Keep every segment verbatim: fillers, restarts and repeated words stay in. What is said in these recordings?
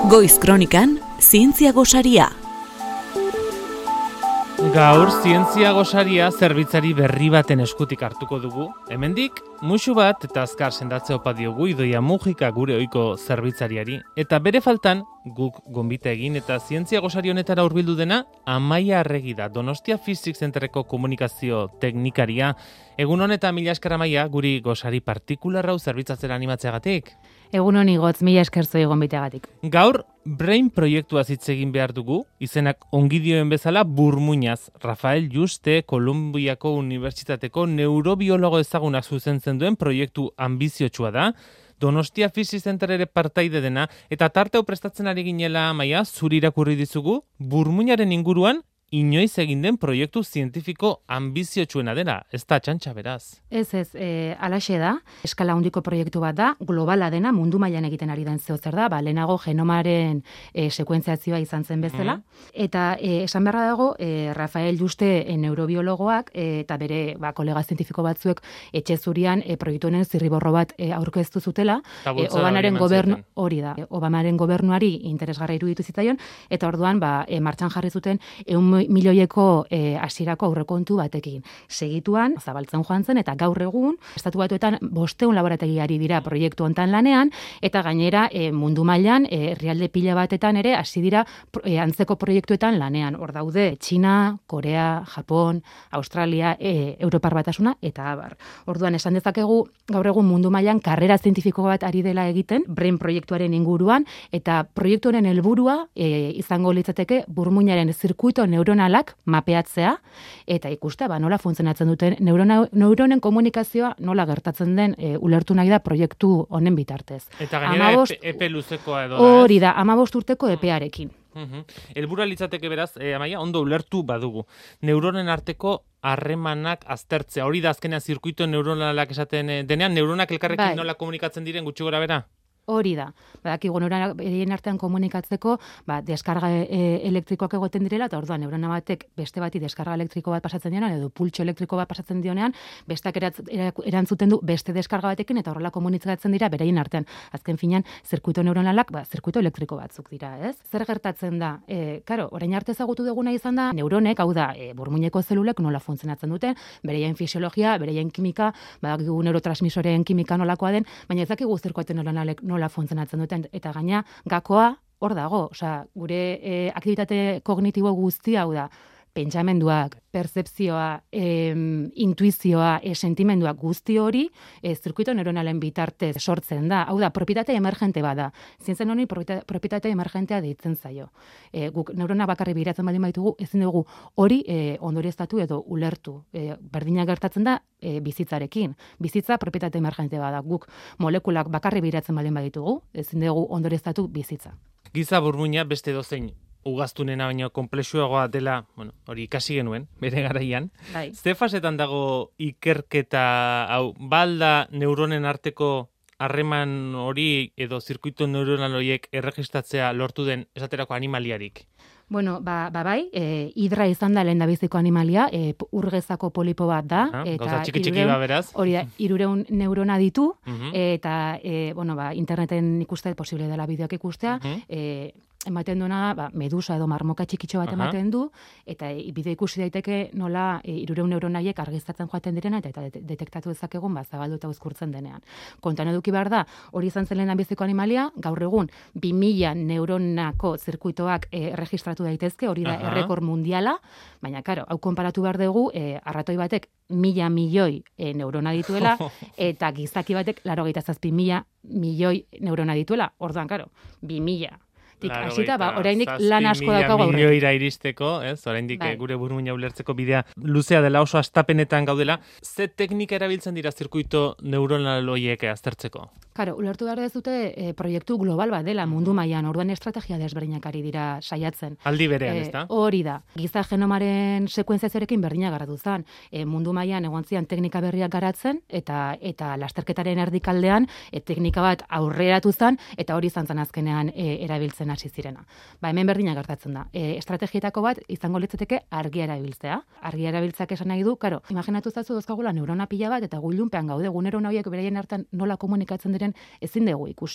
Goiz Kronikan, zientzia gosaria. Gaur zientzia gosaria zerbitzari berri baten eskutik hartuko dugu. Hemendik, musu bat eta azkar sendatze opa diogu Idoia Mujika gure ohiko zerbitzariari. Eta bere faltan, guk gonbita egin eta zientzia gosari honetara hurbildu dena, Amaia Arregi da, Donostia Physics Centerreko komunikazio teknikaria. Egun honetan mila esker Amaia, guri gosari partikularrau zerbitzatzera animatzeagatik. Egun honi gotz, mila esker zoi gonbiteagatik. Gaur, Brain proiektua hitz egin behar dugu, izenak ongi dioen bezala burmuinaz. Rafael Juste, Kolumbiako Unibertsitateko neurobiologo ezagunak zuzentzen duen proiektu ambiziotsua da. Donostia Physics Center ere partaide dena, eta tarte hau prestatzen ari ginela, Amaia, zuri irakurri dizugu, burmuinaren inguruan inoiz egin den proiektu zientifiko ambiziotsuena dela, ez da txantxa beraz. Ez ez, e, alaxe da, eskala handiko proiektu bat da, globala dena, mundu mailan egiten ari den zeozer da, ba, lehenago genomaren e, sekuentziazioa izan zen bezala, mm. eta e, esan beharra dago, e, Rafael Juste e, neurobiologoak e, eta bere ba, kolega zientifiko batzuek etxe zurian e, proiektu honen zirriborro bat e, aurkeztu zutela, e, Obamaren gobernu hori da, e, Obamaren gobernuari interesgarra iruditu zitzaion, eta orduan ba, e, martxan jarri zuten ehun milioieko eh, hasierako aurrekontu batekin. Segituan, zabaltzen joan zen, eta gaur egun, estatu batuetan bosteun laborategiari dira proiektu hontan lanean, eta gainera eh, mundu mailan eh, herrialde pila batetan ere hasi dira eh, antzeko proiektuetan lanean. Hor daude Txina, Korea, Japon, Australia, eh, Europar Batasuna, eta abar. Orduan, esan dezakegu, gaur egun mundu mailan karrera zientifiko bat ari dela egiten, Brain proiektuaren inguruan, eta proiektuaren helburua eh, izango litzateke burmuinaren zirkuito neuronalak mapeatzea, eta ikustea, ba, nola funtzionatzen duten neurona, neuronen komunikazioa nola gertatzen den e, ulertu nahi da proiektu honen bitartez. Eta gainera amabost, epe, epe luzekoa edo da. Hori da, amabost urteko epearekin. Uh-huh. Elburua litzateke beraz, eh, Amaia, ondo ulertu badugu. Neuronen arteko harremanak aztertzea. Hori da azkenean zirkuito neuronalak esaten denean, neuronak elkarrekin bai. Nola komunikatzen diren gutxi gora bera? Hori da. Badakigu neuronak berien artean komunikatzeko, ba, deskarga e, elektrikoak egoten direla, eta orduan neurona batek beste bati deskarga elektriko bat pasatzen dionean, edo pultxo elektriko bat pasatzen dionean, bestak erantzuten du beste deskarga batekin, eta horrela komunikatzen dira beraien artean. Azken finean, zirkuito neuronalak, ba, zirkuito elektriko batzuk dira, ez? Zer gertatzen da? E, karo, orain arte ezagutu duguna izan da, neuronek, hau da, e, burmuineko zelulek nola funtzionatzen duten, bereien fisiologia, bereien kimika, badakigu neurotransmisoren kimika nolakoa den, baina ez dakigu zirkuito neuronalek nola funtzionatzen duten, eta gaina gakoa hor dago, osea, gure e, aktibitate kognitibo guztia, hau da, pentsamenduak, pertzepzioa, em, intuizioa, e, sentimenduak guzti hori, e, zirkuito neuronalen bitartez sortzen da. Hau da, propietate emergente bada. Zientzen honi propietate emergentea deitzen zaio. E, guk neurona bakarri biratzen baldin baitugu, ezin dugu hori e, ondorioztatu edo ulertu. E, berdina gertatzen da e, bizitzarekin. Bizitza propietate emergente bada. Guk molekulak bakarri biratzen baldin baditugu, ezin dugu ondorioztatu bizitza. Giza burmuina beste dozein ugaztunena baino konplexuagoa dela, bueno, hori ikasi genuen, bere garaian. Bai. Ze fasetan dago ikerketa, hau, balda neuronen arteko harreman hori edo zirkuito neuronal horiek erregistratzea lortu den esaterako animaliarik? Bueno, ba, ba bai, e, hidra izan da lehen da biziko animalia, e, urgezako polipo bat da. Aha, eta txiki-txiki ba beraz. Hori da, irureun neurona ditu, uh-huh. eta, e, bueno, ba, interneten ikuste, posible dela bideoak ikustea, uh-huh. e, ematen duena, ba, medusa edo marmoka txikitxo bat ematen du, eta e, bideo ikusi daiteke nola e, irureun neuronaiek argiztatzen joaten direna, eta, eta detektatu dezakegun, ba, zabaldu eta uzkurtzen denean. Kontan eduki behar da, hori izan zen lehen biziko animalia, gaur egun, bi mila neuronako zirkuitoak e, registratu daitezke, hori da errekor mundiala, baina, karo, hau konparatu behar dugu, e, arratoi batek mila milioi e, neurona dituela, eta gizaki batek laurogeita zazpi mila milioi neurona dituela, orduan, karo, bi mila. Hasita, ba, oraindik lan asko daukagu aurretik. Milioira iristeko, ez? Oraindik bai. Gure burmuina ulertzeko bidea luzea dela, oso astapenetan gaudela. Ze teknika erabiltzen dira zirkuito neuronal horiek aztertzeko? Karo, ulertu behar ez dute e, proiektu global bat dela mundu mailan, orduan estrategia desberdinak ari dira saiatzen. Aldi berean, e, ez da? Hori da. Giza genomaren sekuentziazioarekin berdina garatu zen. E, mundu mailan egon zian teknika berriak garatzen, eta eta lasterketaren erdikaldean e, teknika bat aurreratu zen, eta hori izan zen azkenean e, erabiltzen hasi zirena. Ba, hemen berdina gertatzen da. E, estrategietako bat izango litzateke argia erabiltzea. Argia erabiltzak esan nahi du, karo, imaginatu zazu dozkagula neurona pila bat, eta gulunpean gaude, gu neurona horiek beraien hartan nola komunikatzen diren ezin dugu ikusi.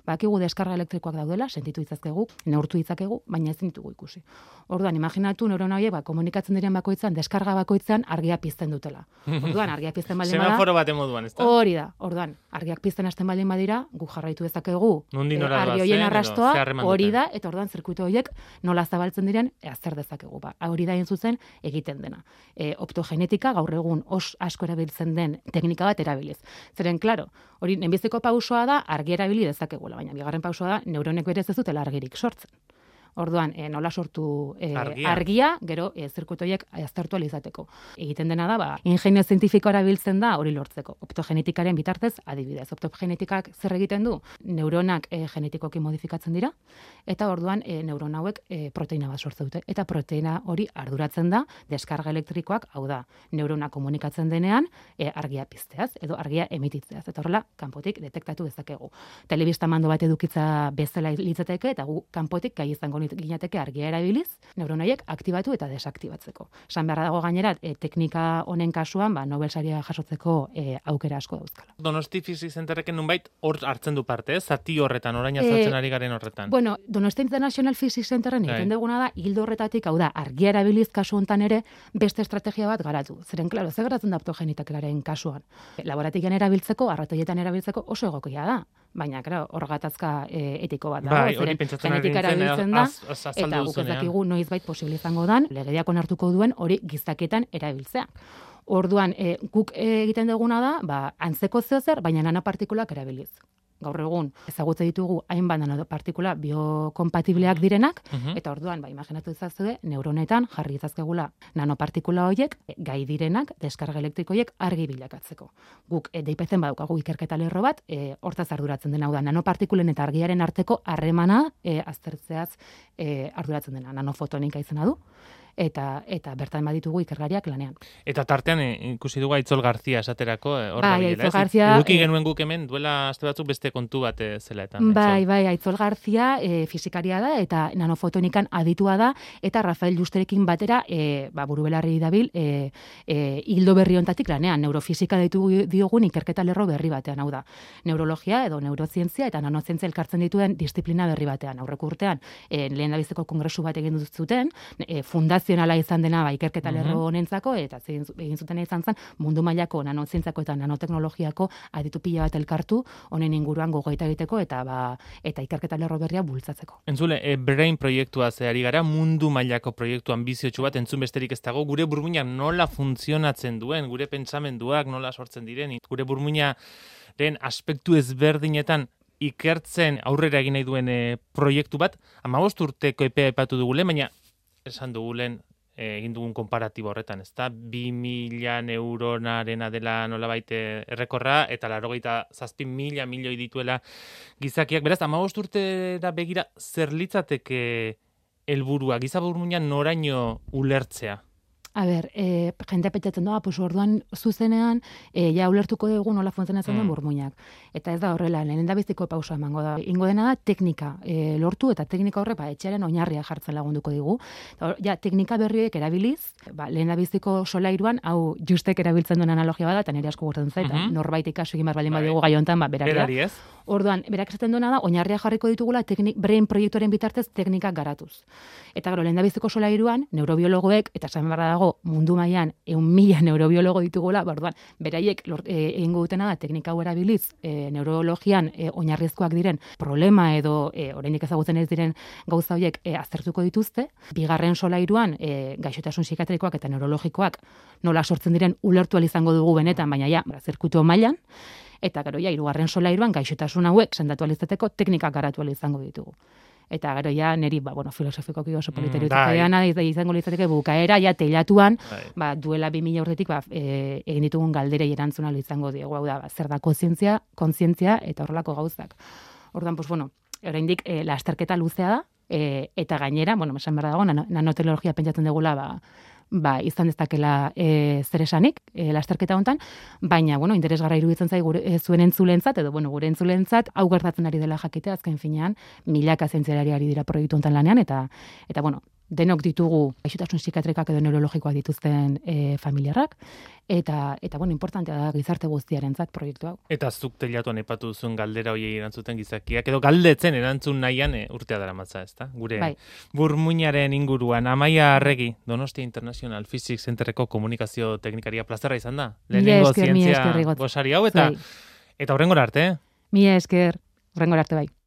Bakigu deskarga elektrikoak daudela, sentitu itzazkegu, neurtu itzakegu, baina ezin ditugu ikusi. Orduan, imaginatu neurona horiek ba, komunikatzen diren bakoitzan, deskarga bakoitzean argia pizten dutela. Orduan, argiak pizten baldin bada. Semaforo baten moduan, ezta? Hori da. Orduan, argiak pizten hasten baldin badira, gu jarraitu dezakegu Nundi eh, nora argi doazen, horien edo arrastoa, ze harreman hori duten. da, eta orduan zirkuito horiek nola zabaltzen diren, e, azter dezakegu. Ba, hori da hain zuzen egiten dena. E, optogenetika gaur egun os asko erabiltzen den teknika bat erabiliz. Zeren, klaro, hori lehenbiziko pausoa da argi erabili dezakegula, baina bigarren pausoa da neuronek berez ez dutela argirik sortzen. Orduan, e, nola sortu e, Argia. argia, gero e, zirkuito horiek aztertu ahal izateko. Egiten dena da, ba, ingenio zientifiko erabiltzen da hori lortzeko. Optogenetikaren bitartez, adibidez, optogenetikak zer egiten du? Neuronak e, genetikoki modifikatzen dira, eta orduan e, neurona hauek e, proteina bat sortzen dute. Eta proteina hori arduratzen da deskarga elektrikoak, hau da, neurona komunikatzen denean e, argia pizteaz, edo argia emititzeaz. Eta horrela, kanpotik detektatu dezakegu. Telebista mando bat edukitza bezala litzateke, eta gu kanpotik gai izango ginateke argia erabiliz, neuronaiek aktibatu eta desaktibatzeko. Esan beharra dago gainera, e, teknika honen kasuan, ba, Nobel saria jasotzeko e, aukera asko dauzkala. Donosti Physics Centerreken nunbait hor hartzen du parte, ez? Zati horretan, orain azaltzen Eh, ari garen horretan. Bueno, Donostia International Physics Centerren Bai. egiten duguna da, hildo horretatik, hau da, argia erabiliz kasu hontan ere, beste estrategia bat garatu. Zeren, klaro, ze garatzen da optogenetikalaren kasuan. Laborategian erabiltzeko, arratoietan erabiltzeko oso egokia da. Baina, claro, hor gatazka e, etiko bat dago, Bai, hori zeren pentsatzen ari genetika nintzen, erabiltzen da, az- az- azaldu eta guk ez duzunean. dakigu noizbait posible izango dan, legediak onartuko duen hori gizaketan erabiltzea. Orduan, e, guk e, egiten duguna da, ba, antzeko zeozer, baina nanopartikulak erabiliz. Gaur egun, ezagutze ditugu hainbat nanopartikula biokompatibleak direnak, Mhm. eta orduan, ba, imaginatu ezazue, neuronetan jarri ezazkegula nanopartikula horiek, e, gai direnak, deskarga elektriko horiek argi bilakatzeko. Guk e, D I P C-en badaukagu ikerketa lerro bat, e, hortaz arduratzen dena, hau da, nanopartikulen eta argiaren arteko harremana e, aztertzeaz e, arduratzen dena, nanofotonika izena du, eta eta bertan baditugu ikergariak lanean. Eta tartean eh, ikusi dugu Aitzol Garzia esaterako, eh, hor Bai, dabilela, Aitzol ez? Garzia, Eduki eh, genuen guk hemen, duela aste batzuk beste kontu bat eh, zela eta. Bai, bai, Aitzol Garzia e, fisikaria da eta nanofotonikan aditua da eta Rafael Justerekin batera e, ba, burubelarri dabil e, e, hildo berri hontatik lanean, neurofisika deitu diogun ikerketa lerro berri batean, hau da, neurologia edo neurozientzia eta nanozientzia elkartzen dituen disiplina berri batean. Aurreko urtean, e, lehen dabizeko kongresu bat egin zuten, e, fundazionala izan dena ba, ikerketa lerro honentzako, eta egin egin zutena izan zen mundu mailako nanozientziako eta nanoteknologiako aditu pila bat elkartu honen inguruan gogoeta egiteko eta ba, eta ikerketa lerro berria bultzatzeko. Entzule, e, Brain proiektua zehari gara, mundu mailako proiektu anbiziotsu bat, entzun besterik ez dago, gure burmuina nola funtzionatzen duen, gure pentsamenduak nola sortzen diren, gure burmuinaren aspektu ezberdinetan ikertzen aurrera egin nahi duen e, proiektu bat, hamabost urteko epea epatu dugulen, baina esan dugulen e, egin dugun konparatibo horretan, ez da, bi mila neuronarena dela nolabait eh, errekorra, eta laurogeita zazpi mila milioi dituela gizakiak. Beraz, hamabost urtera begira zer litzateke helburua, giza burmuina noraino ulertzea? A ber, e, jende pentsatzen da, pues orduan zuzenean, e, ja ulertuko dugu nola funtzionatzen duen Mm. burmuinak. Eta ez da horrela, lehen da biziko pausa emango da. Ingo dena da teknika e, lortu eta teknika horrek ba, etxearen oinarria jartzen lagunduko digu. Eta, hor, ja, teknika berriek erabiliz, ba, lehen da biziko solairuan, hau justek erabiltzen duen analogia bada, eta nire asko gurtzen zait, Mhm. norbait ikasu egin behar baldin Bai. badigu gai hontan, ba, berari da. Berari ez? Orduan, berak esaten duena da, oinarria jarriko ditugula teknik, brain proiektuaren bitartez teknikak garatuz. Eta gero, lehen da biziko solairuan, neurobiologoek, eta esan beharra dago, mundu mailan eun mila neurobiologo ditugula, ba, orduan, beraiek lor- e, egingo dutena da, teknika hau erabiliz, e, neurologian e, oinarrizkoak diren problema edo e, oraindik ezagutzen ez diren gauza horiek e, aztertuko dituzte. Bigarren solairuan, e, gaixotasun psikiatrikoak eta neurologikoak nola sortzen diren ulertu ahal izango dugu benetan, baina ja, ba, zirkuitu mailan. Eta gero ja, hirugarren solairuan gaixotasun hauek sendatu ahal izateko teknikak garatu ahal izango ditugu. Eta gero ja, niri, ba, bueno, filosofikoki oso politerio Mm, bai. mm, izango litzateke bukaera, ja, teilatuan, Bai. ba, duela bi mila urtetik ba, e, egin ditugun galderei erantzuna ahal izango diegu, hau da, ba, zer da kontzientzia, kontzientzia eta horrelako gauzak. Orduan, pues, bueno, oraindik e, lasterketa luzea da, e, eta gainera, bueno, esan behar dago, nano, nanoteknologia pentsatzen dugula, ba, ba, izan dezakela e, zer esanik, e, lasterketa hontan, baina, bueno, interesgarra iruditzen zai gure, e, zuen entzulentzat, edo, bueno, gure entzulentzat, hau gertatzen ari dela jakitea, azken finean, milaka zientzialari ari dira proiektu hontan lanean, eta, eta bueno, denok ditugu gaixotasun psikiatrikak edo neurologikoak dituzten e, familiarrak, eta, eta bueno, importantea da gizarte guztiarentzat proiektu hau. Eta zuk teilatuan aipatu duzun galdera hoiei erantzuten gizakiak, edo galdetzen erantzun nahian e, urtea daramatza, ezta? Gure bai. burmuinaren inguruan, Amaia Arregi, Donostia International Physics Centerreko komunikazio teknikaria plazerra izan da. Lehenengo zientzia gosari hau, eta, bai. eta horrengora arte, eh? Mila esker, horrengora arte bai.